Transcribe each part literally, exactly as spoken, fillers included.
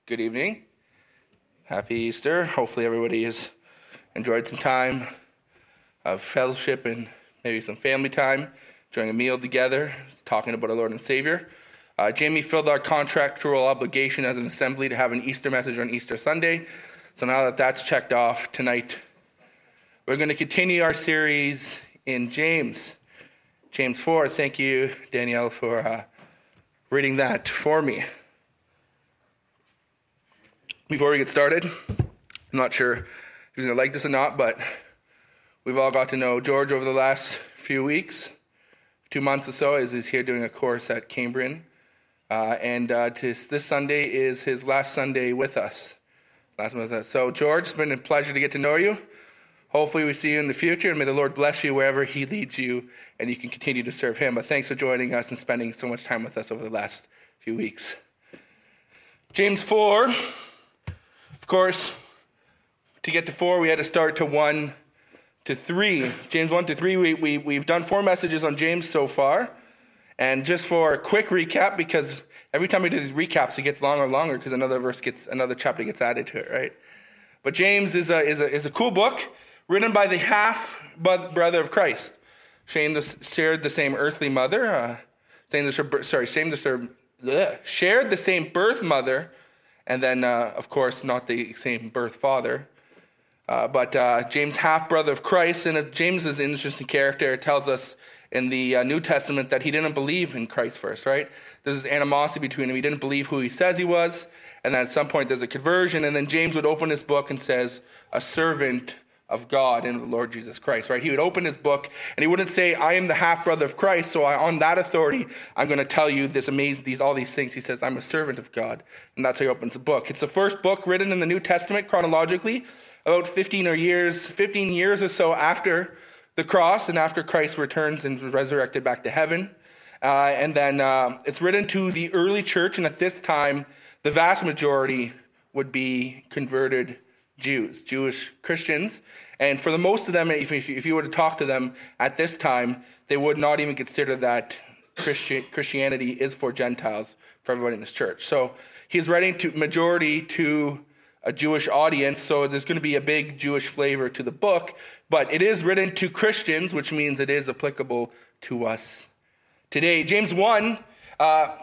Good evening. Happy Easter. Hopefully everybody has enjoyed some time of fellowship and maybe some family time, enjoying a meal together, talking about our Lord and Savior. Uh, Jamie filled our contractual obligation as an assembly to have an Easter message on Easter Sunday. So now that that's checked off tonight, we're going to continue our series in James. James four. Thank you, Danielle, for uh, reading that for me. Before we get started, I'm not sure if he's going to like this or not, but we've all got to know George over the last few weeks, two months or so, as he's here doing a course at Cambrian. Uh, and uh, to, this Sunday is his last Sunday with us. Last month with us. So, George, it's been a pleasure to get to know you. Hopefully we see you in the future, and may the Lord bless you wherever he leads you, and you can continue to serve him. But thanks for joining us and spending so much time with us over the last few weeks. James four. Of course, to get to four, we had to start to one to three. James one to three, we, we, we've done four messages on James so far. And just for a quick recap, because every time we do these recaps, it gets longer and longer because another verse gets, another chapter gets added to it, right? But James is a, is a, is a cool book written by the half brother of Christ. Shared the same earthly mother, uh, saying the, sorry, same the, shared the same birth mother, and then, uh, of course, not the same birth father. Uh, but uh, James, half-brother of Christ, and James is an interesting character. It tells us in the uh, New Testament that he didn't believe in Christ first, right? There's this animosity between him. He didn't believe who he says he was, and then at some point there's a conversion, and then James would open his book and says, a servant of God and the Lord Jesus Christ, right? He would open his book, and he wouldn't say, I am the half-brother of Christ, so I, on that authority, I'm going to tell you this amazing, these all these things. He says, I'm a servant of God, and that's how he opens the book. It's the first book written in the New Testament chronologically, about fifteen or years, fifteen years or so after the cross and after Christ returns and is resurrected back to heaven. Uh, and then uh, it's written to the early church, and at this time, the vast majority would be converted Jews, Jewish Christians. And for the most of them, if, if, if you were to talk to them at this time, they would not even consider that Christian, Christianity is for Gentiles, for everybody in this church. So he's writing to majority to a Jewish audience, so there's going to be a big Jewish flavor to the book, but it is written to Christians, which means it is applicable to us today. James one, uh,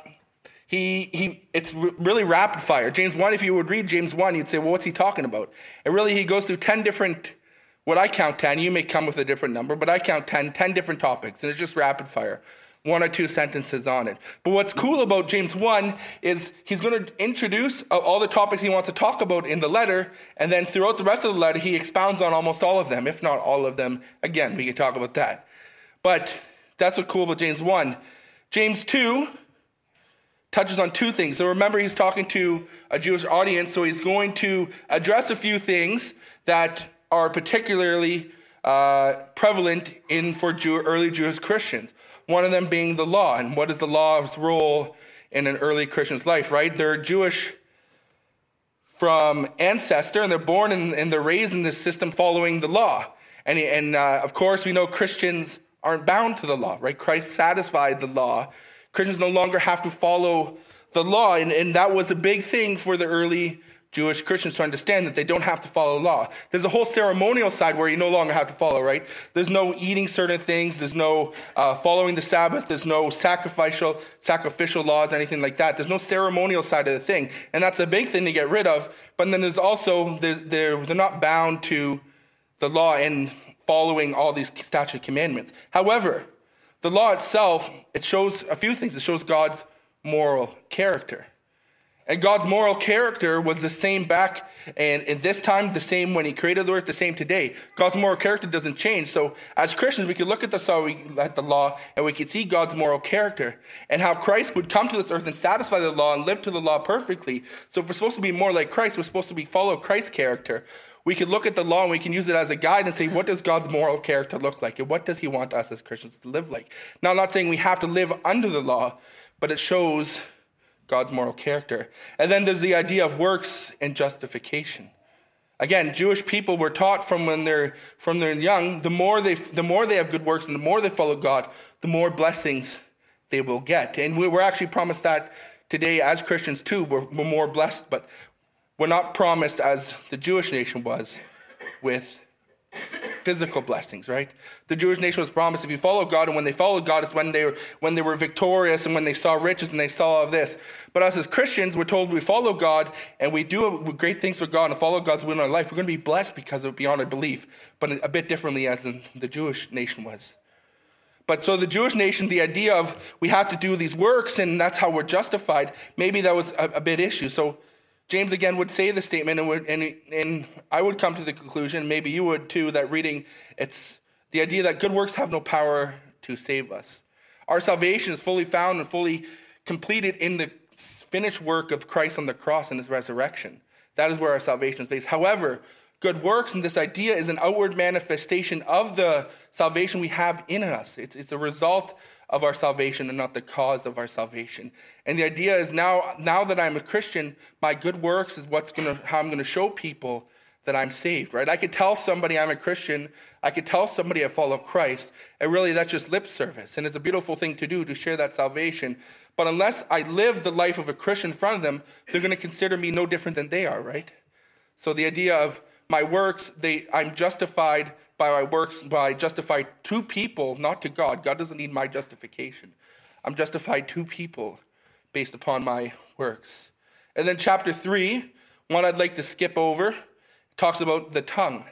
He, he, it's really rapid fire. James one, if you would read James one, you'd say, well, what's he talking about? And really, he goes through ten different, what I count ten, you may come with a different number, but I count ten, ten different topics, and it's just rapid fire. One or two sentences on it. But what's cool about James one is he's going to introduce all the topics he wants to talk about in the letter, and then throughout the rest of the letter, he expounds on almost all of them, if not all of them. Again, we can talk about that. But that's what's cool about James one. James two touches on two things. So remember, he's talking to a Jewish audience, so he's going to address a few things that are particularly uh, prevalent in for Jew, early Jewish Christians. One of them being the law, and what is the law's role in an early Christian's life, right? They're Jewish from ancestor, and they're born and, and they're raised in this system following the law. And, and uh, of course, we know Christians aren't bound to the law, right? Christ satisfied the law. Christians no longer have to follow the law, and, and that was a big thing for the early Jewish Christians to understand, that they don't have to follow the law. There's a whole ceremonial side where you no longer have to follow, right? There's no eating certain things. There's no uh, following the Sabbath. There's no sacrificial sacrificial laws, anything like that. There's no ceremonial side of the thing, and that's a big thing to get rid of. But then there's also, they're, they're, they're not bound to the law and following all these statute commandments. However, the law itself, it shows a few things. It shows God's moral character. And God's moral character was the same back and in this time, the same when he created the earth, the same today. God's moral character doesn't change. So as Christians, we can look at the, at the law and we can see God's moral character and how Christ would come to this earth and satisfy the law and live to the law perfectly. So if we're supposed to be more like Christ, we're supposed to be follow Christ's character. We can look at the law and we can use it as a guide and say, what does God's moral character look like? And what does he want us as Christians to live like? Now, I'm not saying we have to live under the law, but it shows God's moral character. And then there's the idea of works and justification. Again, Jewish people were taught from when they're from they're young, the more they the more they have good works and the more they follow God, the more blessings they will get. And we, we're actually promised that today as Christians too. We're, we're more blessed, but we're not promised as the Jewish nation was with physical blessings, right? The Jewish nation was promised if you follow God, and when they followed God, it's when they were when they were victorious and when they saw riches and they saw all of this. But us as Christians, we're told we follow God and we do great things for God and follow God's will in our life. We're going to be blessed because of it beyond our belief, but a bit differently as in the Jewish nation was. But so the Jewish nation, the idea of we have to do these works and that's how we're justified, maybe that was a, a bit issue. So James again would say the statement, and, would, and, and I would come to the conclusion, maybe you would too, that reading, it's the idea that good works have no power to save us. Our salvation is fully found and fully completed in the finished work of Christ on the cross and his resurrection. That is where our salvation is based. However, good works and this idea is an outward manifestation of the salvation we have in us. It's, it's a result of our salvation and not the cause of our salvation. And the idea is now, now that I'm a Christian, my good works is what's gonna how I'm gonna show people that I'm saved, right? I could tell somebody I'm a Christian, I could tell somebody I follow Christ, and really that's just lip service. And it's a beautiful thing to do, to share that salvation. But unless I live the life of a Christian in front of them, they're gonna consider me no different than they are, right? So the idea of my works, they I'm justified by my works, by I justify to people, not to God. God doesn't need my justification. I'm justified to people based upon my works. And then chapter three, one I'd like to skip over, talks about the tongue.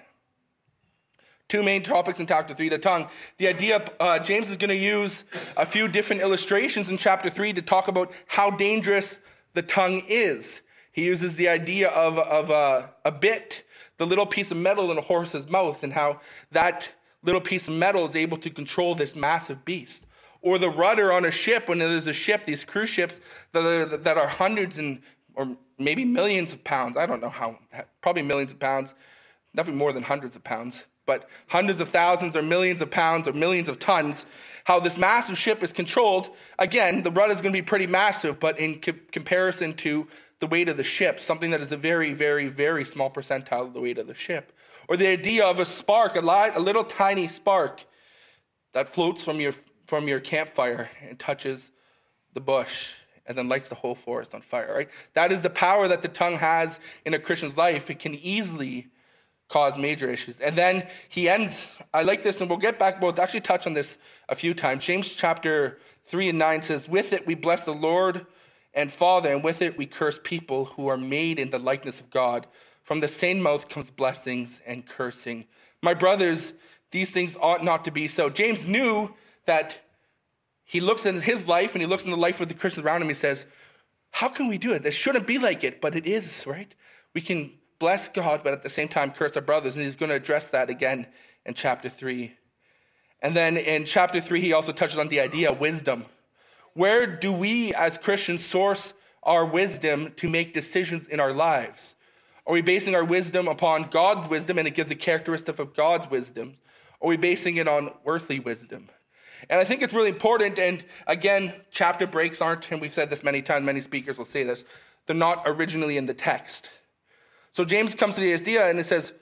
Two main topics in chapter three, the tongue. The idea, uh, James is going to use a few different illustrations in chapter three to talk about how dangerous the tongue is. He uses the idea of, of a, a bit, the little piece of metal in a horse's mouth, and how that little piece of metal is able to control this massive beast. Or the rudder on a ship, when there's a ship, these cruise ships that are, that are hundreds and or maybe millions of pounds. I don't know how, probably millions of pounds, nothing more than hundreds of pounds, but hundreds of thousands or millions of pounds or millions of tons. How this massive ship is controlled. Again, the rudder is going to be pretty massive, but in co- comparison to the weight of the ship, something that is a very, very, very small percentile of the weight of the ship. Or the idea of a spark, a, light, a little tiny spark that floats from your from your campfire and touches the bush and then lights the whole forest on fire, right? That is the power that the tongue has in a Christian's life. It can easily cause major issues. And then he ends, I like this, and we'll get back, we'll actually touch on this a few times. James chapter three and nine says, with it we bless the Lord and Father, and with it we curse people who are made in the likeness of God. From the same mouth comes blessings and cursing. My brothers, these things ought not to be so. James knew that he looks in his life and he looks in the life of the Christians around him. He says, how can we do it? This shouldn't be like it, but it is, right? We can bless God, but at the same time curse our brothers. And he's going to address that again in chapter three. And then in chapter three, he also touches on the idea of wisdom. Where do we as Christians source our wisdom to make decisions in our lives? Are we basing our wisdom upon God's wisdom and it gives a characteristic of God's wisdom? Or are we basing it on earthly wisdom? And I think it's really important, and again, chapter breaks aren't, and we've said this many times, many speakers will say this, they're not originally in the text. So James comes to the idea and it says,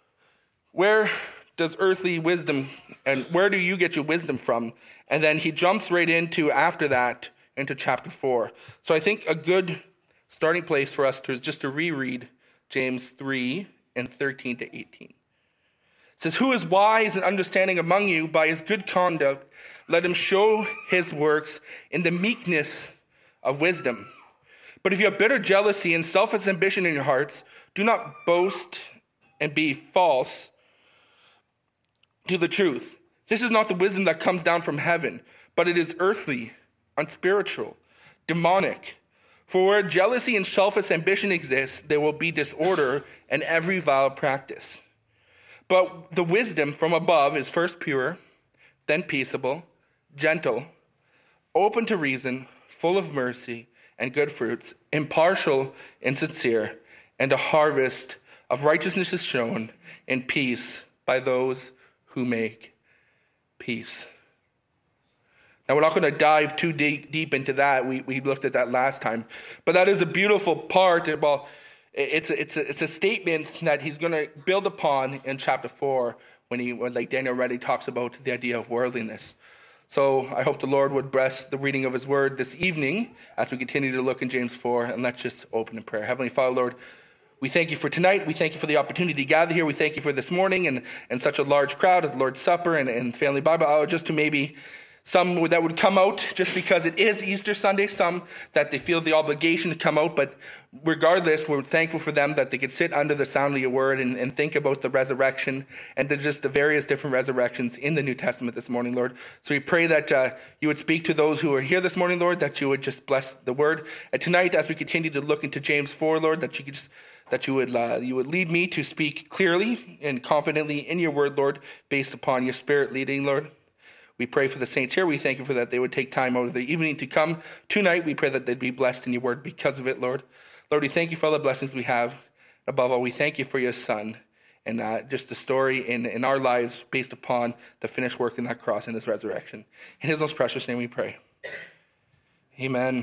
where does earthly wisdom, and where do you get your wisdom from? And then he jumps right into, after that, into chapter four. So I think a good starting place for us to is just to reread James three and thirteen to eighteen. It says, who is wise and understanding among you? By his good conduct, let him show his works in the meekness of wisdom. But if you have bitter jealousy and selfish ambition in your hearts, do not boast and be false to the truth. This is not the wisdom that comes down from heaven, but it is earthly, unspiritual, demonic. For where jealousy and selfish ambition exist, there will be disorder and every vile practice. But the wisdom from above is first pure, then peaceable, gentle, open to reason, full of mercy and good fruits, impartial and sincere, and a harvest of righteousness is shown in peace by those who make peace. Now, we're not going to dive too deep, deep into that. We we looked at that last time. But that is a beautiful part. Well, it's a, it's a, it's a statement that he's going to build upon in chapter four when he, when, like Daniel already talks about the idea of worldliness. So I hope the Lord would bless the reading of his word this evening as we continue to look in James four. And let's just open in prayer. Heavenly Father, Lord, We thank you for tonight. We thank you for the opportunity to gather here. We thank you for this morning and, and such a large crowd at the Lord's Supper and, and Family Bible Hour, just to maybe some that would come out just because it is Easter Sunday, some that they feel the obligation to come out. But regardless, we're thankful for them that they could sit under the sound of your word and, and think about the resurrection and the, just the various different resurrections in the New Testament this morning, Lord. So we pray that uh, you would speak to those who are here this morning, Lord, that you would just bless the word. And tonight, as we continue to look into James four, Lord, that you could just that you would uh, you would lead me to speak clearly and confidently in your word, Lord, based upon your spirit leading, Lord. We pray for the saints here. We thank you for that they would take time out of their evening to come tonight. We pray that they'd be blessed in your word because of it, Lord. Lord, we thank you for all the blessings we have. Above all, we thank you for your son and uh, just the story in, in our lives based upon the finished work in that cross and his resurrection. In his most precious name we pray. Amen.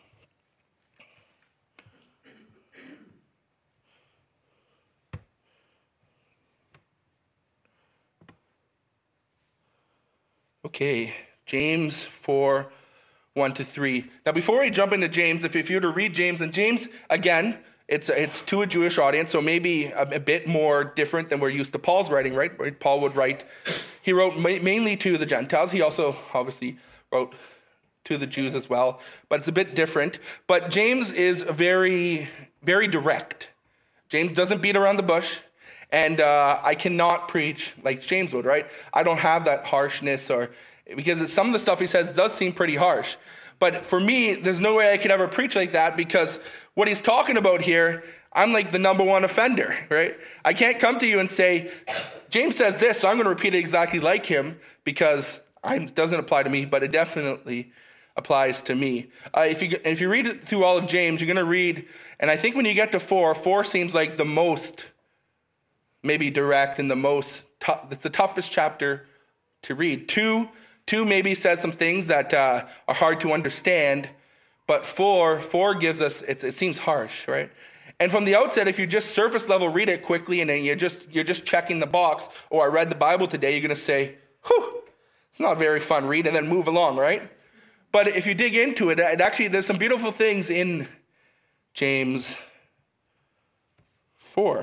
Okay, James four, one to three. Now, before we jump into James, if, if you were to read James, and James, again, it's it's to a Jewish audience, so maybe a, a bit more different than we're used to Paul's writing, right? Paul would write, he wrote ma- mainly to the Gentiles. He also obviously wrote to the Jews as well, but it's a bit different. But James is very, very direct. James doesn't beat around the bush. And uh, I cannot preach like James would, right? I don't have that harshness, or because some of the stuff he says does seem pretty harsh. But for me, there's no way I could ever preach like that, because what he's talking about here, I'm like the number one offender, right? I can't come to you and say, James says this, so I'm going to repeat it exactly like him, because it doesn't apply to me, but it definitely applies to me. Uh, if you if you read through all of James, you're going to read, and I think when you get to four, four seems like the most maybe direct and the most tough. It's the toughest chapter to read. Two, two maybe says some things that uh, are hard to understand, but four, four gives us. It's, it seems harsh, right? And from the outset, if you just surface level read it quickly and then you're just you're just checking the box, or I read the Bible today, you're going to say, "Whew, it's not a very fun read," and then move along, right? But if you dig into it, it actually there's some beautiful things in James four.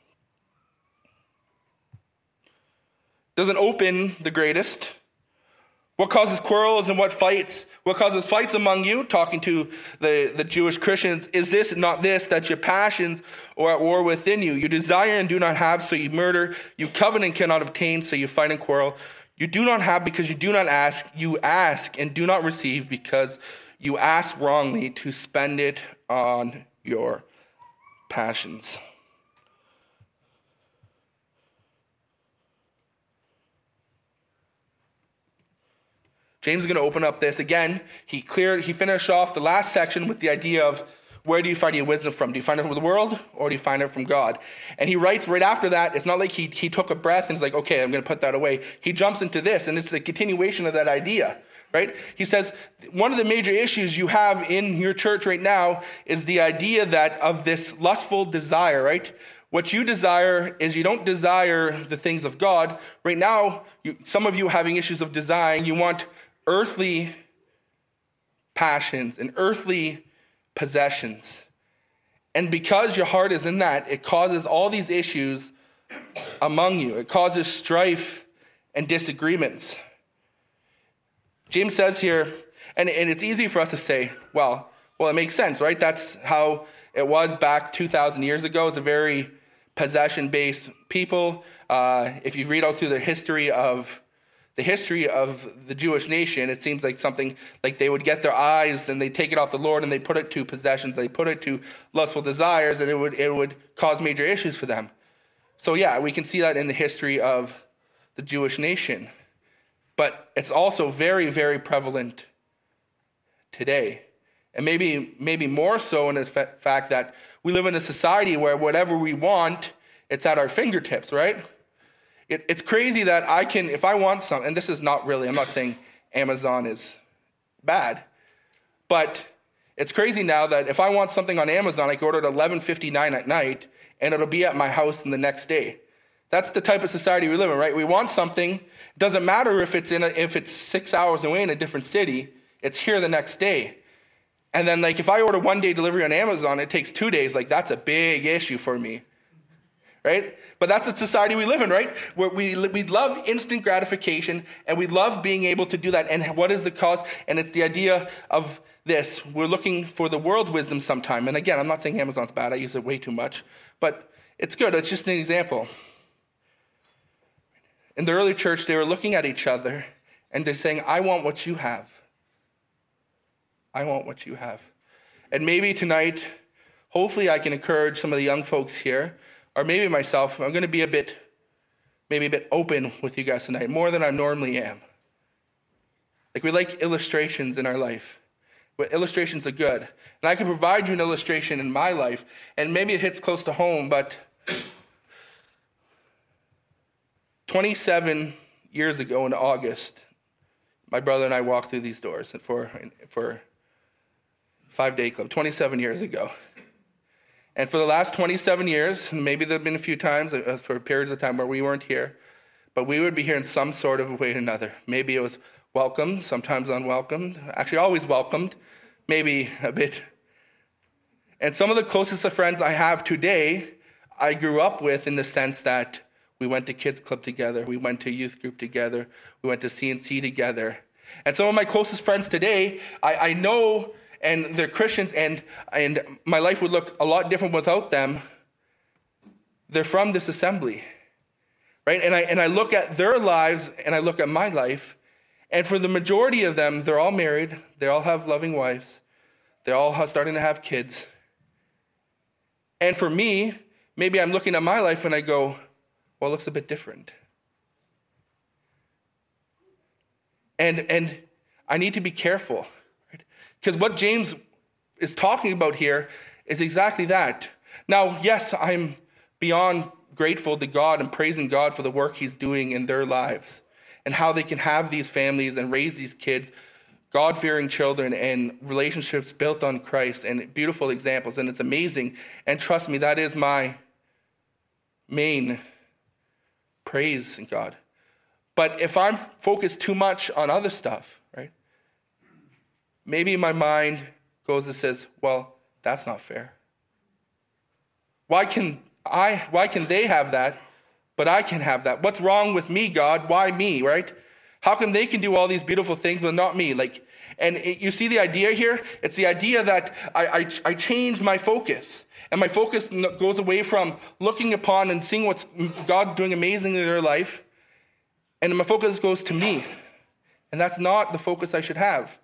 Doesn't open the greatest. What causes quarrels and what fights? What causes fights among you? Talking to the, the Jewish Christians. Is this not this, that your passions are at war within you? You desire and do not have, so you murder. You covet and cannot obtain, so you fight and quarrel. You do not have because you do not ask. You ask and do not receive because you ask wrongly to spend it on your passions. James is going to open up this again. He cleared, he finished off the last section with the idea of, where do you find your wisdom from? Do you find it from the world, or do you find it from God? And he writes right after that, it's not like he, he took a breath and is like, okay, I'm going to put that away. He jumps into this, and it's the continuation of that idea, right? He says, one of the major issues you have in your church right now is the idea that of this lustful desire, right? What you desire is you don't desire the things of God. Right now, you, some of you having issues of desiring, you want earthly passions and earthly possessions. And because your heart is in that, it causes all these issues among you. It causes strife and disagreements. James says here, and, and it's easy for us to say, well, well, it makes sense, right? That's how it was back two thousand years ago. It's a very possession-based people. Uh, if you read out through the history of The history of the Jewish nation, it seems like something like they would get their eyes and they take it off the Lord and they put it to possessions, they put it to lustful desires, and it would it would cause major issues for them. So yeah, we can see that in the history of the Jewish nation. But it's also very, very prevalent today. And maybe maybe more so in the fact that we live in a society where whatever we want, it's at our fingertips, right? It, it's crazy that I can, if I want something, and this is not really, I'm not saying Amazon is bad, but it's crazy now that if I want something on Amazon, I can order it at eleven fifty-nine at night, and it'll be at my house in the next day. That's the type of society we live in, right? We want something. It doesn't matter if it's in a, if it's six hours away in a different city. It's here the next day. And then like if I order one day delivery on Amazon, it takes two days. Like that's a big issue for me, right? But that's the society we live in, right? Where we we love instant gratification and we love being able to do that. And what is the cause? And it's the idea of this. We're looking for the world's wisdom sometime. And again, I'm not saying Amazon's bad. I use it way too much. But it's good. It's just an example. In the early church, they were looking at each other and they're saying, I want what you have. I want what you have. And maybe tonight, hopefully I can encourage some of the young folks here, or maybe myself. I'm going to be a bit, maybe a bit open with you guys tonight, more than I normally am. Like we like illustrations in our life. But illustrations are good. And I can provide you an illustration in my life, and maybe it hits close to home, but twenty-seven years ago in August, my brother and I walked through these doors for for five-day club, twenty-seven years ago. And for the last twenty-seven years, maybe there have been a few times for periods of time where we weren't here, but we would be here in some sort of way or another. Maybe it was welcomed, sometimes unwelcomed, actually always welcomed, maybe a bit. And some of the closest of friends I have today, I grew up with in the sense that we went to kids club together, we went to youth group together, we went to C N C together. And some of my closest friends today, I, I know, and they're Christians, and, and my life would look a lot different without them. They're from this assembly, right? And I and I look at their lives, and I look at my life, and for the majority of them, they're all married. They all have loving wives. They're all starting to have kids. And for me, maybe I'm looking at my life and I go, well, it looks a bit different. And, and I need to be careful. Right? Because what James is talking about here is exactly that. Now, yes, I'm beyond grateful to God and praising God for the work he's doing in their lives, and how they can have these families and raise these kids, God-fearing children and relationships built on Christ and beautiful examples. And it's amazing. And trust me, that is my main praise in God. But if I'm focused too much on other stuff, right, maybe my mind goes and says, well, that's not fair. Why can I, why can they have that, but I can have that? What's wrong with me, God? Why me, right? How come they can do all these beautiful things, but not me? Like, and it, you see the idea here? It's the idea that I, I, I change my focus. And my focus goes away from looking upon and seeing what God's doing amazing in their life. And my focus goes to me. And that's not the focus I should have.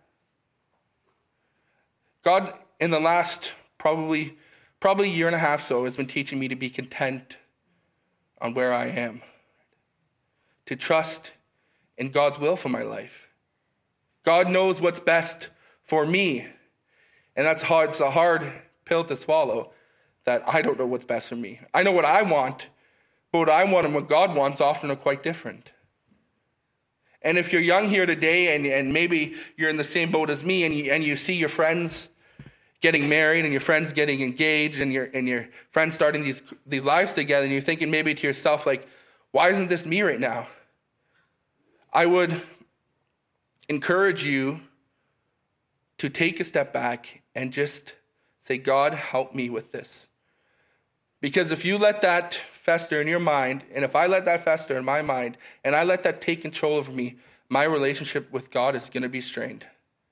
God, in the last probably, probably year and a half so, has been teaching me to be content on where I am, to trust in God's will for my life. God knows what's best for me, and that's hard. It's a hard pill to swallow, that I don't know what's best for me. I know what I want, but what I want and what God wants often are quite different. And if you're young here today, and, and maybe you're in the same boat as me, and you, and you see your friends getting married and your friends getting engaged and your and your friends starting these these lives together, and you're thinking maybe to yourself, like, why isn't this me right now? I would encourage you to take a step back and just say, God, help me with this. Because if you let that fester in your mind, and if I let that fester in my mind, and I let that take control over me, my relationship with God is going to be strained.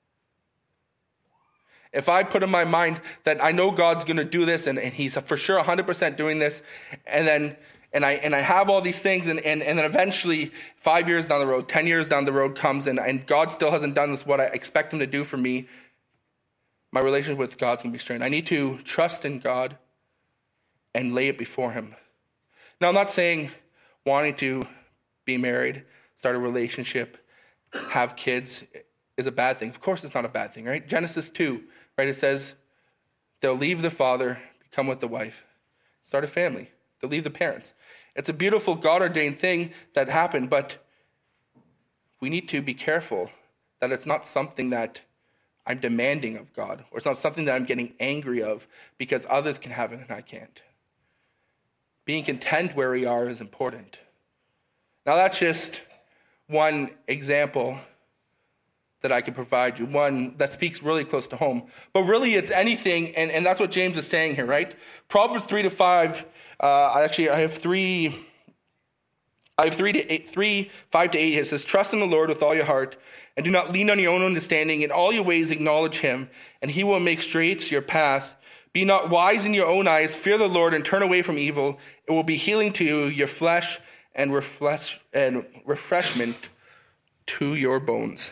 If I put in my mind that I know God's going to do this, and, and he's for sure one hundred percent doing this, and then and I and I have all these things, and, and, and then eventually five years down the road, ten years down the road comes, and, and God still hasn't done this, what I expect him to do for me, my relationship with God's going to be strained. I need to trust in God and lay it before him. Now, I'm not saying wanting to be married, start a relationship, have kids is a bad thing. Of course it's not a bad thing, right? Genesis two, right? It says they'll leave the father, become with the wife, start a family. They'll leave the parents. It's a beautiful God-ordained thing that happened, but we need to be careful that it's not something that I'm demanding of God, or it's not something that I'm getting angry of because others can have it and I can't. Being content where we are is important. Now that's just one example that I can provide you, one that speaks really close to home. But really it's anything, and, and that's what James is saying here, right? Proverbs three to five, uh, actually I have three, I have three to eight, three, five to eight. It says, trust in the Lord with all your heart, and do not lean on your own understanding. In all your ways acknowledge him, and he will make straight your path. Be not wise in your own eyes. Fear the Lord and turn away from evil. It will be healing to you, your flesh and, refresh, and refreshment to your bones.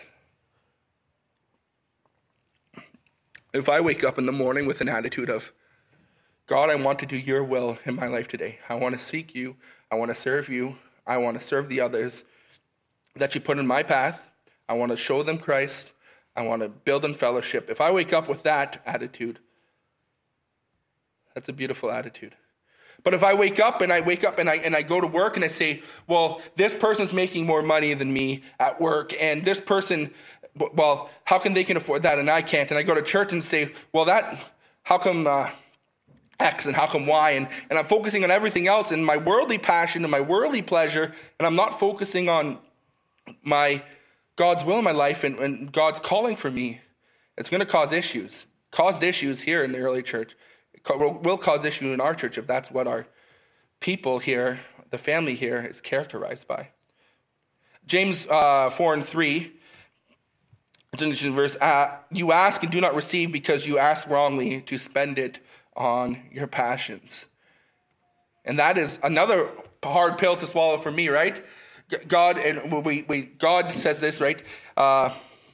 If I wake up in the morning with an attitude of, God, I want to do your will in my life today. I want to seek you. I want to serve you. I want to serve the others that you put in my path. I want to show them Christ. I want to build in fellowship. If I wake up with that attitude, that's a beautiful attitude. But if I wake up and I wake up and I and I go to work and I say, well, this person's making more money than me at work, and this person, well, how can they can afford that and I can't? And I go to church and say, well, that, how come uh, X and how come Y? And, and I'm focusing on everything else and my worldly passion and my worldly pleasure, and I'm not focusing on my God's will in my life and, and God's calling for me. It's going to cause issues. Caused issues here in the early church. It will cause issue in our church if that's what our people here, the family here, is characterized by. James uh, four and three, it's an interesting verse. Uh, you ask and do not receive because you ask wrongly to spend it on your passions. And that is another hard pill to swallow for me, right? God and we, we God says this, right? Uh,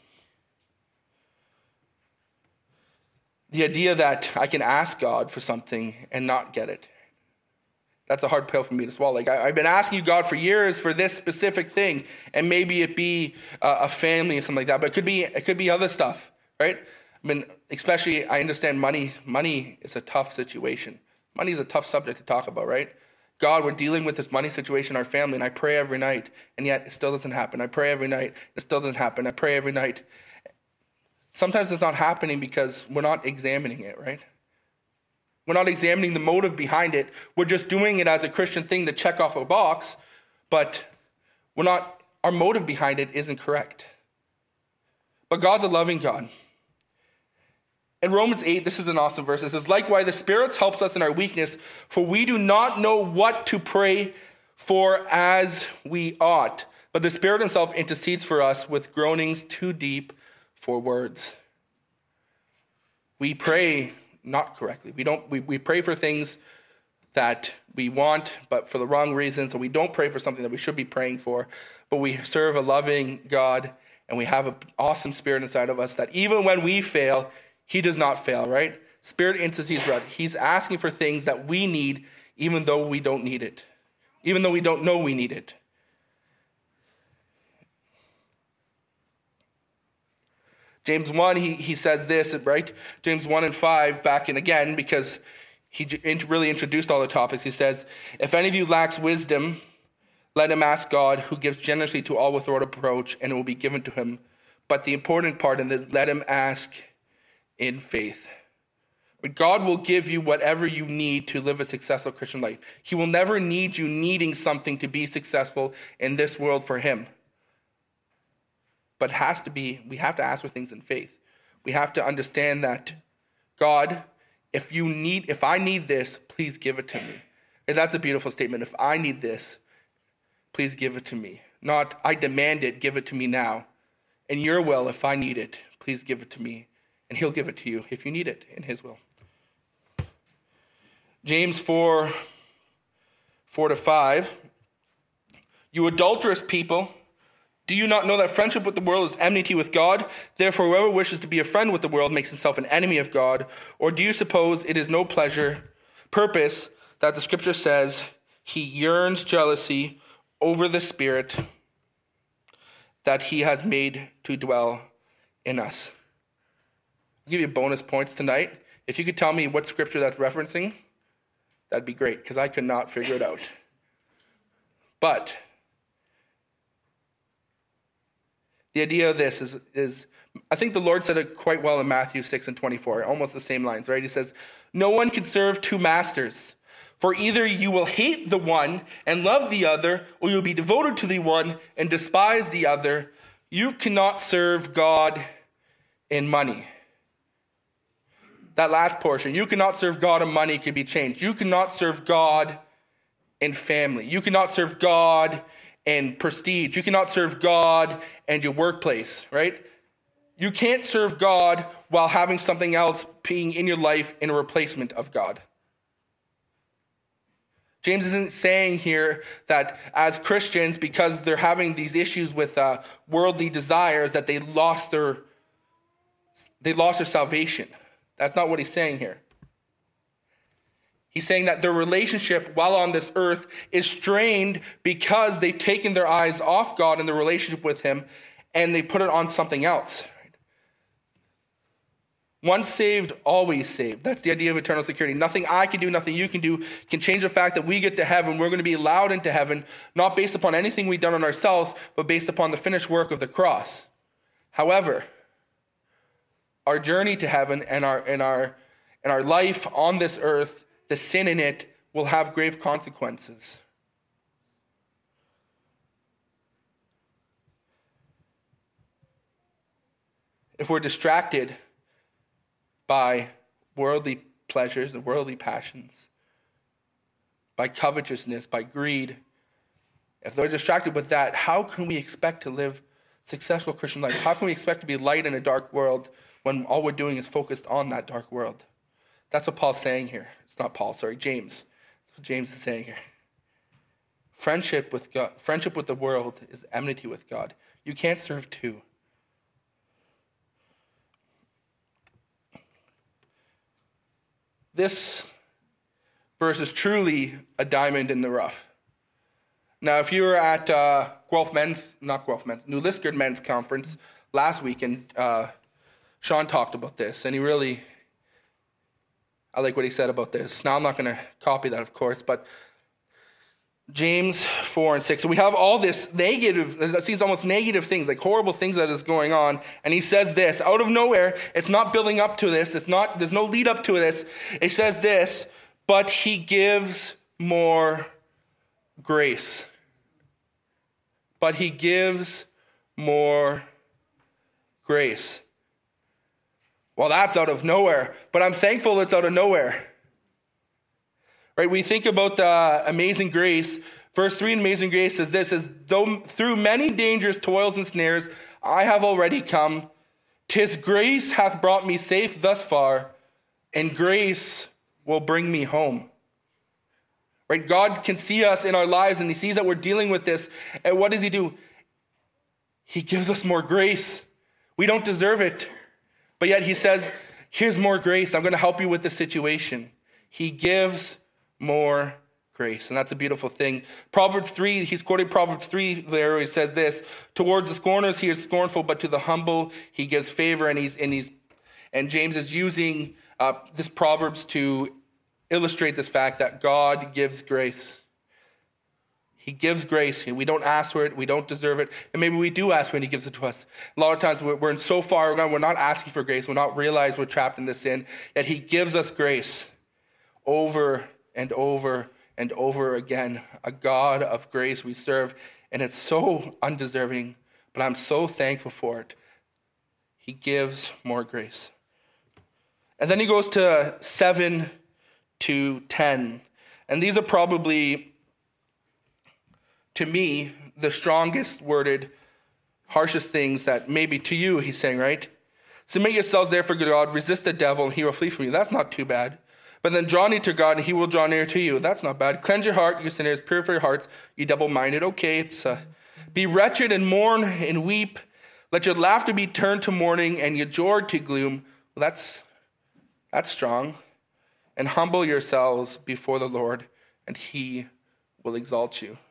the idea that I can ask God for something and not get it. That's a hard pill for me to swallow. Like I, I've been asking you, God, for years for this specific thing, and maybe it be uh, a family or something like that, but it could be it could be other stuff, right? I mean, especially I understand money. Money is a tough situation. Money is a tough subject to talk about, right? God, we're dealing with this money situation in our family, and I pray every night, and yet it still doesn't happen. I pray every night, it still doesn't happen. I pray every night. Sometimes it's not happening because we're not examining it, right? We're not examining the motive behind it. We're just doing it as a Christian thing to check off a box, but we're not, our motive behind it isn't correct. But God's a loving God. In Romans eight, this is an awesome verse. It says, likewise, the Spirit helps us in our weakness, for we do not know what to pray for as we ought. But the Spirit himself intercedes for us with groanings too deep for words. We pray not correctly. We don't. We, we pray for things that we want, but for the wrong reasons. And we don't pray for something that we should be praying for. But we serve a loving God, and we have an awesome Spirit inside of us that even when we fail, he does not fail, right? Spirit intercedes for us. He's asking for things that we need, even though we don't need it. Even though we don't know we need it. James one, he, he says this, right? James one and five, back in again, because he really introduced all the topics. He says, if any of you lacks wisdom, let him ask God, who gives generously to all without reproach, and it will be given to him. But the important part in that, let him ask in faith. But God will give you whatever you need to live a successful Christian life. He will never need you needing something to be successful in this world for him. But it has to be, we have to ask for things in faith. We have to understand that, God, if you need, if I need this, please give it to me. And that's a beautiful statement. If I need this, please give it to me. Not, I demand it, give it to me now. In your will, if I need it, please give it to me. And he'll give it to you if you need it in his will. James four, four to five. You adulterous people, do you not know that friendship with the world is enmity with God? Therefore, whoever wishes to be a friend with the world makes himself an enemy of God. Or do you suppose it is no pleasure, purpose, that the scripture says he yearns jealousy over the Spirit that he has made to dwell in us? I'll give you bonus points tonight. If you could tell me what scripture that's referencing, that'd be great, because I could not figure it out. But the idea of this is, is, I think the Lord said it quite well in Matthew six and twenty-four, almost the same lines, right? He says, no one can serve two masters, for either you will hate the one and love the other, or you'll be devoted to the one and despise the other. You cannot serve God in money. That last portion, you cannot serve God in money can be changed. You cannot serve God in family. You cannot serve God in prestige. You cannot serve God in your workplace, right? You can't serve God while having something else being in your life in a replacement of God. James isn't saying here that as Christians, because they're having these issues with uh, worldly desires, that they lost their they lost their salvation. That's not what he's saying here. He's saying that their relationship while on this earth is strained because they've taken their eyes off God and their relationship with him, and they put it on something else. Once saved, always saved. That's the idea of eternal security. Nothing I can do, nothing you can do can change the fact that we get to heaven. We're going to be allowed into heaven, not based upon anything we've done on ourselves, but based upon the finished work of the cross. However, our journey to heaven and our and our and our life on this earth, the sin in it, will have grave consequences. If we're distracted by worldly pleasures and worldly passions, by covetousness, by greed, if they're distracted with that, how can we expect to live successful Christian lives? How can we expect to be light in a dark world when all we're doing is focused on that dark world? That's what Paul's saying here. It's not Paul, sorry, James. That's what James is saying here. Friendship with God, friendship with the world is enmity with God. You can't serve two. This verse is truly a diamond in the rough. Now, if you were at uh, Guelph Men's, not Guelph Men's, New Liskeard Men's Conference last week, and uh, Sean talked about this, and he really, I like what he said about this. Now, I'm not going to copy that, of course, but James four and six. So we have all this negative, it seems almost negative things, like horrible things that is going on. And he says this, out of nowhere, it's not building up to this. It's not, there's no lead up to this. It says this, but he gives more grace. But he gives more grace. Well, that's out of nowhere, but I'm thankful it's out of nowhere. Right, we think about the amazing grace. Verse three in Amazing Grace says this, says, though through many dangers, toils, and snares, I have already come. 'Tis grace hath brought me safe thus far, and grace will bring me home. Right, God can see us in our lives, and he sees that we're dealing with this. And what does he do? He gives us more grace. We don't deserve it. But yet he says, here's more grace. I'm going to help you with the situation. He gives more grace. And that's a beautiful thing. Proverbs three, he's quoting Proverbs three there. He says this, towards the scorners he is scornful, but to the humble he gives favor. And he's and he's and James is using uh, this Proverbs to illustrate this fact that God gives grace. He gives grace. We don't ask for it. We don't deserve it. And maybe we do ask for it and he gives it to us. A lot of times we're, we're in so far gone, we're not asking for grace. We're not realize we're trapped in this sin. Yet he gives us grace over and over and over again. A God of grace we serve. And it's so undeserving, but I'm so thankful for it. He gives more grace. And then he goes to seven to ten. And these are probably, to me, the strongest worded, harshest things that maybe to you, he's saying, right? Submit yourselves therefore to God, resist the devil, and he will flee from you. That's not too bad. But then draw near to God, and he will draw near to you. That's not bad. Cleanse your heart, you sinners. Purify your hearts, you double-minded. Okay, it's uh, be wretched and mourn and weep. Let your laughter be turned to mourning and your joy to gloom. Well, that's that's strong. And humble yourselves before the Lord, and he will exalt you.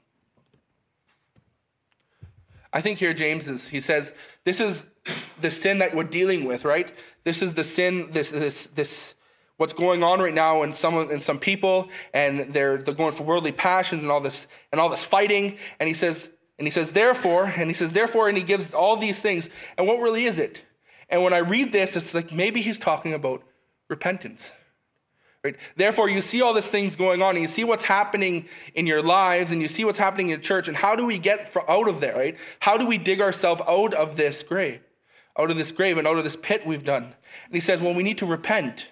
I think here James is, he says, this is the sin that we're dealing with, right? This is the sin, this this this what's going on right now in some in some people, and they're they're going for worldly passions and all this and all this fighting. And he says, and he says, therefore, and he says, therefore, and he gives all these things. And what really is it? And when I read this, it's like maybe he's talking about repentance. Right? Therefore, you see all these things going on, and you see what's happening in your lives, and you see what's happening in church, and how do we get out of there, right? How do we dig ourselves out of this grave, out of this grave, and out of this pit we've done? And he says, well, we need to repent.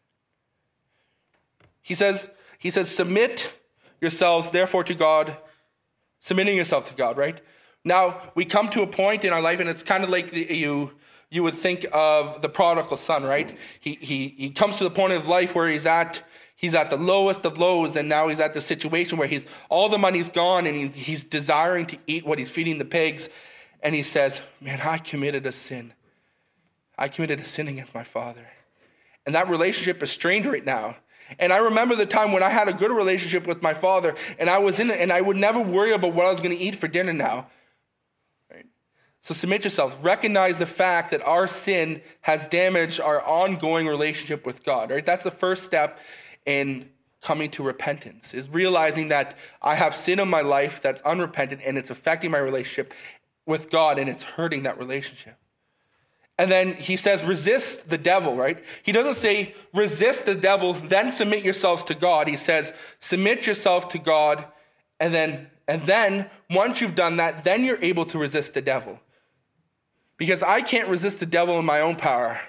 He says, he says, submit yourselves, therefore, to God, submitting yourself to God, right? Now, we come to a point in our life, and it's kind of like the, you... You would think of the prodigal son, right? He he he comes to the point of his life where he's at he's at the lowest of lows, and now he's at the situation where he's all the money's gone, and he's, he's desiring to eat what he's feeding the pigs, and he says, "Man, I committed a sin. I committed a sin against my father," and that relationship is strained right now. And I remember the time when I had a good relationship with my father, and I was in it, and I would never worry about what I was going to eat for dinner now. So submit yourself. Recognize the fact that our sin has damaged our ongoing relationship with God, right? That's the first step in coming to repentance, is realizing that I have sin in my life that's unrepentant, and it's affecting my relationship with God, and it's hurting that relationship. And then he says, resist the devil, right? He doesn't say, resist the devil, then submit yourselves to God. He says, submit yourself to God, and then, and then once you've done that, then you're able to resist the devil. Because I can't resist the devil in my own power.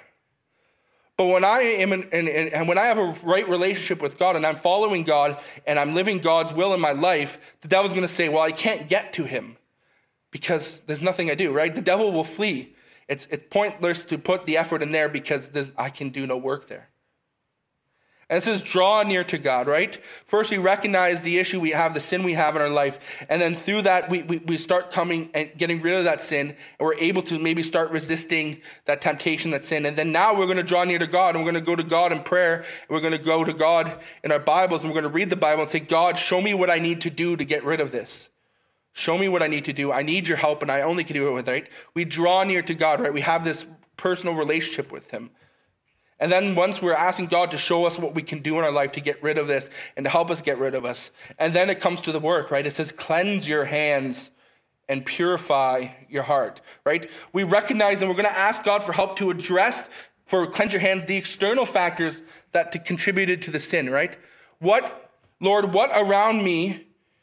But when I am in, in, in, and when I have a right relationship with God, and I'm following God, and I'm living God's will in my life, the devil's going to say, well, I can't get to him because there's nothing I do, right? The devil will flee. It's, it's pointless to put the effort in there because there's, I can do no work there. And it says, draw near to God, right? First, we recognize the issue we have, the sin we have in our life. And then through that, we, we, we start coming and getting rid of that sin. And we're able to maybe start resisting that temptation, that sin. And then now we're going to draw near to God. And we're going to go to God in prayer. And we're going to go to God in our Bibles. And we're going to read the Bible and say, God, show me what I need to do to get rid of this. Show me what I need to do. I need your help, and I only can do it with, right? We draw near to God, right? We have this personal relationship with him. And then once we're asking God to show us what we can do in our life to get rid of this and to help us get rid of us. And then it comes to the work, right? It says, cleanse your hands and purify your heart, right? We recognize and we're going to ask God for help to address, for cleanse your hands, the external factors that contributed to the sin, right? What, Lord, what around me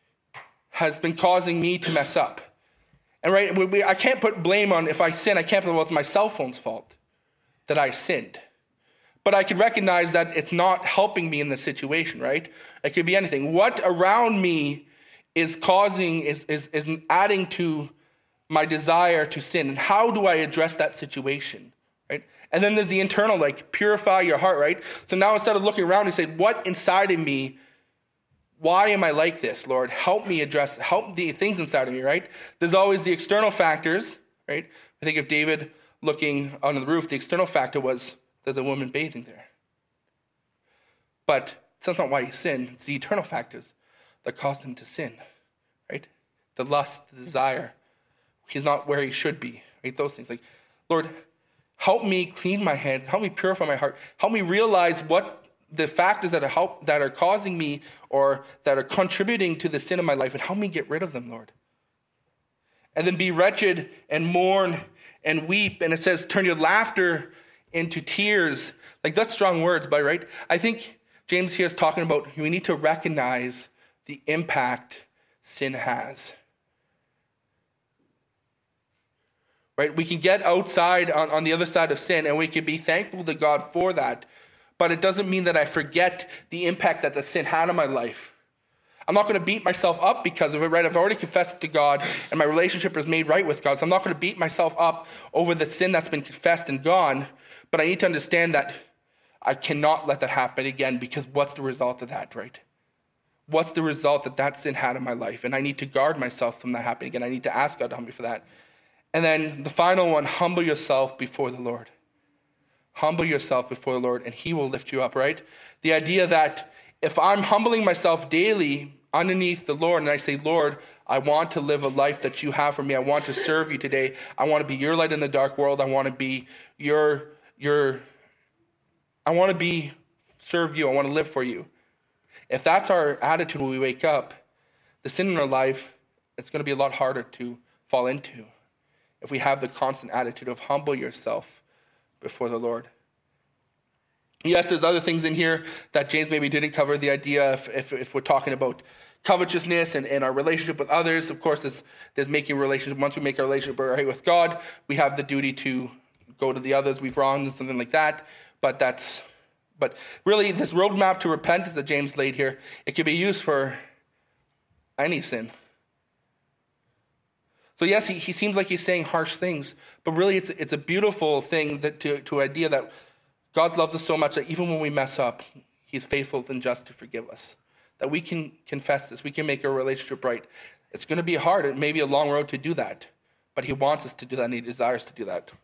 has been causing me to mess up? And right, we, we, I can't put blame on if I sin. I can't put, well, it's my cell phone's fault that I sinned. But I could recognize that it's not helping me in the situation, right? It could be anything. What around me is causing, is, is, is adding to my desire to sin? And how do I address that situation, right? And then there's the internal, like, purify your heart, right? So now instead of looking around, you say, what inside of me, why am I like this, Lord? Help me address, help the things inside of me, right? There's always the external factors, right? I think of David looking on the roof, the external factor was, there's a woman bathing there. But that's not why he sinned. It's the internal factors that caused him to sin, right? The lust, the desire. He's not where he should be, right? Those things. Like, Lord, help me clean my hands. Help me purify my heart. Help me realize what the factors that are help that are causing me or that are contributing to the sin of my life, and help me get rid of them, Lord. And then be wretched and mourn and weep. And it says, turn your laughter into tears. Like, that's strong words, but right? I think James here is talking about we need to recognize the impact sin has. Right? We can get outside on, on the other side of sin, and we can be thankful to God for that. But it doesn't mean that I forget the impact that the sin had on my life. I'm not going to beat myself up because of it, right? I've already confessed it to God, and my relationship is made right with God. So I'm not going to beat myself up over the sin that's been confessed and gone. But I need to understand that I cannot let that happen again, because what's the result of that, right? What's the result that that sin had in my life? And I need to guard myself from that happening again. I need to ask God to help me for that. And then the final one, humble yourself before the Lord. Humble yourself before the Lord, and he will lift you up, right? The idea that if I'm humbling myself daily underneath the Lord, and I say, Lord, I want to live a life that you have for me. I want to serve you today. I want to be your light in the dark world. I want to be your, your, I want to be, serve you. I want to live for you. If that's our attitude when we wake up, the sin in our life, it's going to be a lot harder to fall into if we have the constant attitude of humble yourself before the Lord. Yes, there's other things in here that James maybe didn't cover. The idea if, if, if we're talking about covetousness and, and our relationship with others, of course, there's, there's making relationship. Once we make our relationship right with God, we have the duty to go to the others we've wronged and something like that. But that's, but really, this roadmap to repentance that James laid here, it can be used for any sin. So yes, he, he seems like he's saying harsh things, but really it's it's a beautiful thing that to to idea that God loves us so much that even when we mess up, he's faithful and just to forgive us. That we can confess this, we can make our relationship right. It's going to be hard, it may be a long road to do that, but he wants us to do that and he desires to do that.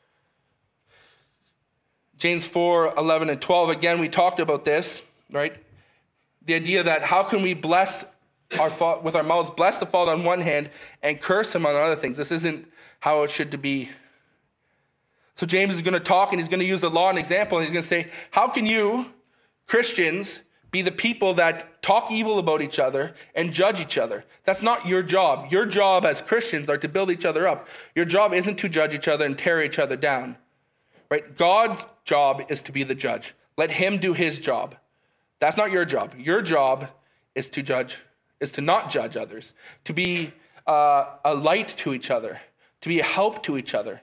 James four, eleven and twelve, again, we talked about this, right? The idea that how can we bless our fa- with our mouths, bless the Father on one hand and curse him on other things. This isn't how it should to be. So James is going to talk and he's going to use the law and example, and he's going to say, how can you, Christians, be the people that talk evil about each other and judge each other? That's not your job. Your job as Christians are to build each other up. Your job isn't to judge each other and tear each other down. Right? God's job is to be the judge. Let him do his job. That's not your job. Your job is to judge, is to not judge others, to be uh, a light to each other, to be a help to each other.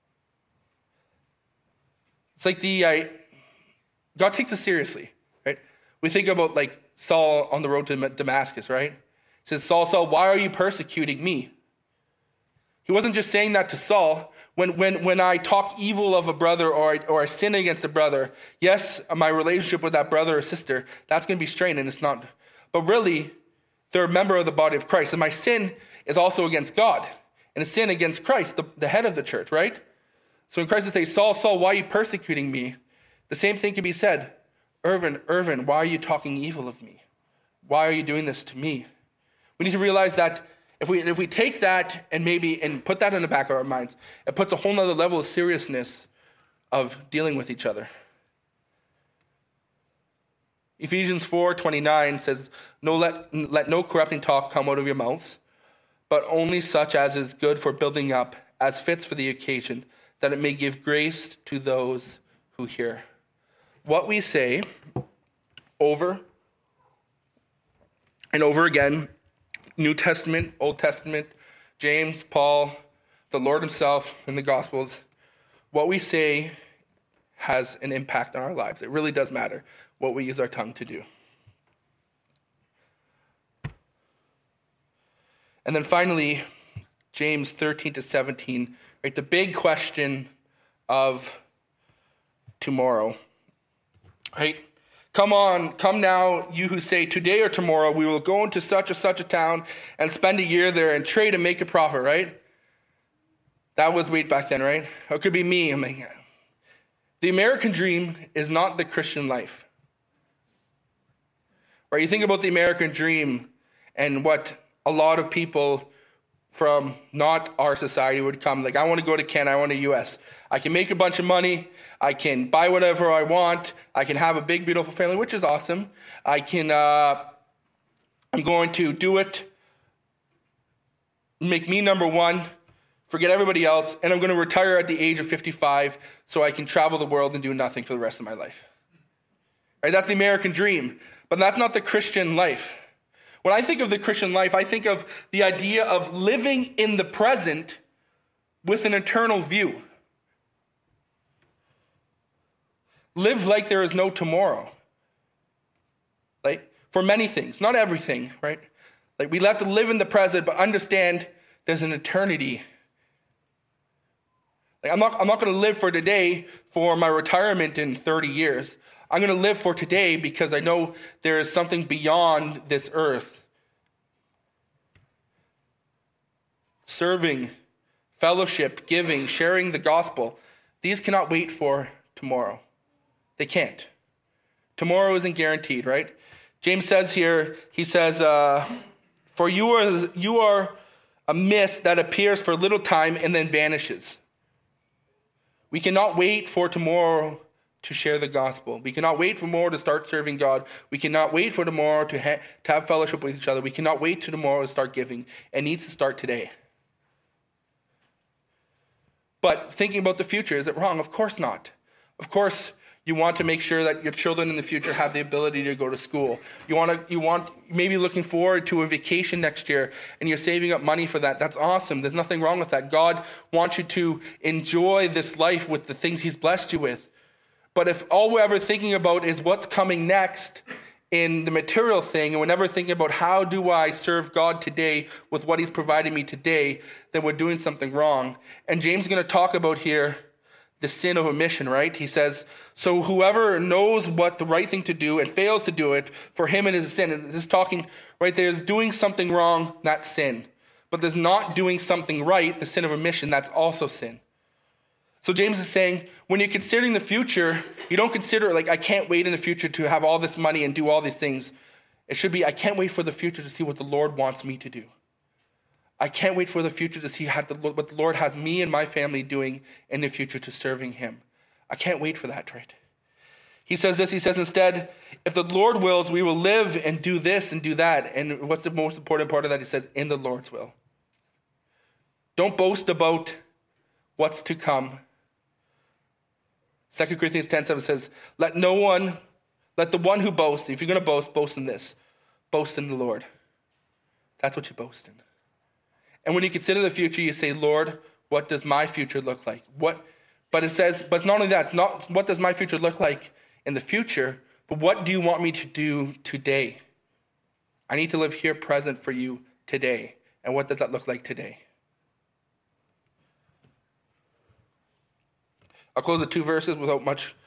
It's like the, uh, God takes us seriously, right? We think about like Saul on the road to Damascus, right? He says, Saul, Saul, why are you persecuting me? He wasn't just saying that to Saul. When when when I talk evil of a brother or I, or I sin against a brother, yes, my relationship with that brother or sister, that's going to be strained and it's not. But really, they're a member of the body of Christ. And my sin is also against God. And a sin against Christ, the, the head of the church, right? So when Christ would say, Saul, Saul, why are you persecuting me? The same thing can be said. Irvin, Irvin, why are you talking evil of me? Why are you doing this to me? We need to realize that if we if we take that and maybe and put that in the back of our minds, it puts a whole nother level of seriousness of dealing with each other. Ephesians four twenty-nine says, "No let let no corrupting talk come out of your mouths, but only such as is good for building up, as fits for the occasion, that it may give grace to those who hear." What we say over and over again, New Testament, Old Testament, James, Paul, the Lord himself in the Gospels, what we say has an impact on our lives. It really does matter what we use our tongue to do. And then finally, James thirteen to seventeen, right? The big question of tomorrow, right? Come on, come now, you who say, today or tomorrow we will go into such and such a town and spend a year there and trade and make a profit, right? That was way back then, right? Or it could be me. I'm like, the American dream is not the Christian life. Right? You think about the American dream and what a lot of people from not our society would come. Like, I want to go to Canada, I want to U S. I can make a bunch of money. I can buy whatever I want. I can have a big, beautiful family, which is awesome. I can, uh, I'm going to do it, make me number one, forget everybody else, and I'm going to retire at the age of fifty-five so I can travel the world and do nothing for the rest of my life. Right? That's the American dream, but that's not the Christian life. When I think of the Christian life, I think of the idea of living in the present with an eternal view. Live like there is no tomorrow. Like, for many things, not everything, right? Like, we have to live in the present, but understand there's an eternity. Like, I'm not, I'm not going to live for today for my retirement in thirty years. I'm going to live for today because I know there is something beyond this earth. Serving, fellowship, giving, sharing the gospel, these cannot wait for tomorrow. They can't. Tomorrow isn't guaranteed, right? James says here, he says, uh, for you are, you are a mist that appears for a little time and then vanishes. We cannot wait for tomorrow to share the gospel. We cannot wait for tomorrow to start serving God. We cannot wait for tomorrow to, ha- to have fellowship with each other. We cannot wait till tomorrow to start giving. It needs to start today. But thinking about the future, is it wrong? Of course not. Of course, You want to make sure that your children in the future have the ability to go to school. You want to, you want maybe looking forward to a vacation next year, and you're saving up money for that. That's awesome. There's nothing wrong with that. God wants you to enjoy this life with the things he's blessed you with. But if all we're ever thinking about is what's coming next in the material thing, and we're never thinking about how do I serve God today with what he's provided me today, then we're doing something wrong. And James is going to talk about here the sin of omission, right? He says, so whoever knows what the right thing to do and fails to do it, for him it is a sin. And this is talking right there is doing something wrong, that's sin. But there's not doing something right, the sin of omission, that's also sin. So James is saying, when you're considering the future, you don't consider it like, I can't wait in the future to have all this money and do all these things. It should be, I can't wait for the future to see what the Lord wants me to do. I can't wait for the future to see how the, what the Lord has me and my family doing in the future to serving him. I can't wait for that, right? He says this, he says instead, if the Lord wills, we will live and do this and do that. And what's the most important part of that? He says, in the Lord's will. Don't boast about what's to come. Second Corinthians ten seven says, let no one, let the one who boasts, if you're going to boast, boast in this. Boast in the Lord. That's what you boast in. And when you consider the future, you say, Lord, what does my future look like? What? But it says, but it's not only that, it's not what does my future look like in the future, but what do you want me to do today? I need to live here present for you today. And what does that look like today? I'll close with two verses without much,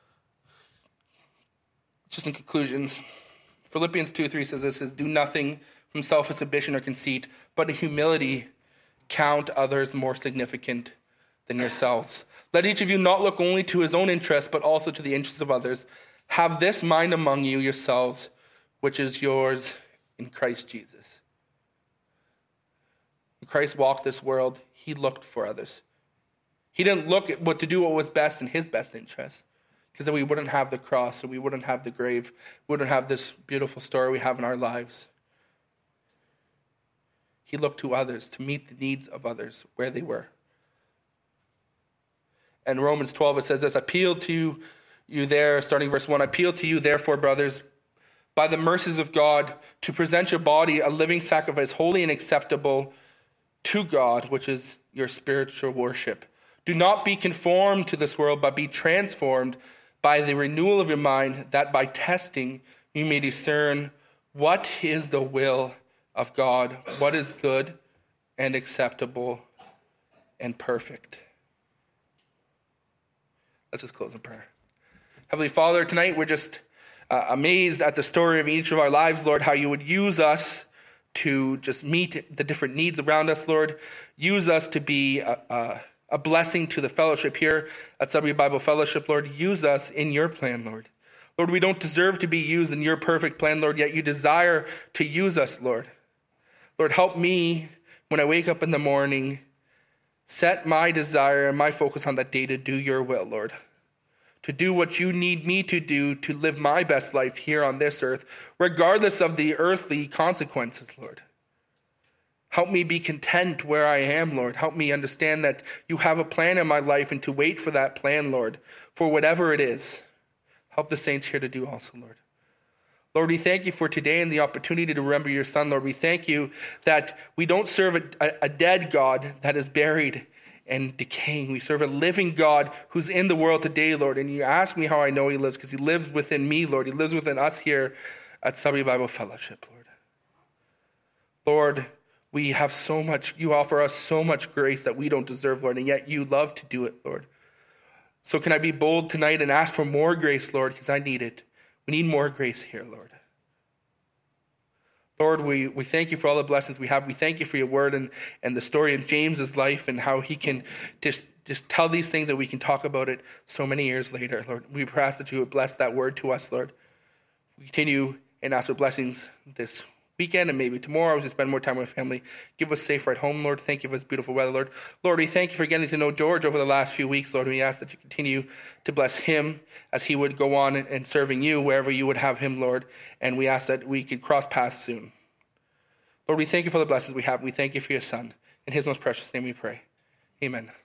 just in conclusions. Philippians two three says this, says, do nothing from selfish ambition or conceit, but in humility count others more significant than yourselves. Let each of you not look only to his own interests, but also to the interests of others. Have this mind among you yourselves, which is yours in Christ Jesus. When Christ walked this world, he looked for others. He didn't look at what to do what was best in his best interest, because then we wouldn't have the cross and we wouldn't have the grave, we wouldn't have this beautiful story we have in our lives. He looked to others to meet the needs of others where they were. And Romans twelve, it says this, appeal to you there, starting verse one, appeal to you therefore, brothers, by the mercies of God, to present your body a living sacrifice, holy and acceptable to God, which is your spiritual worship. Do not be conformed to this world, but be transformed by the renewal of your mind, that by testing you may discern what is the will of God, what is good and acceptable and perfect. Let's just close in prayer. Heavenly Father, tonight we're just uh, amazed at the story of each of our lives, Lord, how you would use us to just meet the different needs around us, Lord. Use us to be a, a, a blessing to the fellowship here at Sudbury Bible Fellowship, Lord. Use us in your plan, Lord. Lord, we don't deserve to be used in your perfect plan, Lord, yet you desire to use us, Lord. Lord, help me when I wake up in the morning, set my desire and my focus on that day to do your will, Lord. To do what you need me to do to live my best life here on this earth, regardless of the earthly consequences, Lord. Help me be content where I am, Lord. Help me understand that you have a plan in my life and to wait for that plan, Lord, for whatever it is. Help the saints here to do also, Lord. Lord, we thank you for today and the opportunity to remember your son, Lord. We thank you that we don't serve a, a dead God that is buried and decaying. We serve a living God who's in the world today, Lord. And you ask me how I know he lives, because he lives within me, Lord. He lives within us here at Sudbury Bible Fellowship, Lord. Lord, we have so much, you offer us so much grace that we don't deserve, Lord, and yet you love to do it, Lord. So can I be bold tonight and ask for more grace, Lord, because I need it. We need more grace here, Lord. Lord, we, we thank you for all the blessings we have. We thank you for your word and, and the story of James's life and how he can just, just tell these things that we can talk about it so many years later, Lord. We ask that you would bless that word to us, Lord. We continue and ask for blessings this weekend and maybe tomorrow as we spend more time with family. Give us safe ride home, Lord. Thank you for this beautiful weather, Lord. Lord, we thank you for getting to know George over the last few weeks, Lord. We ask that you continue to bless him as he would go on and serving you wherever you would have him, Lord. And we ask that we could cross paths soon. Lord, we thank you for the blessings we have. We thank you for your son. In his most precious name we pray. Amen.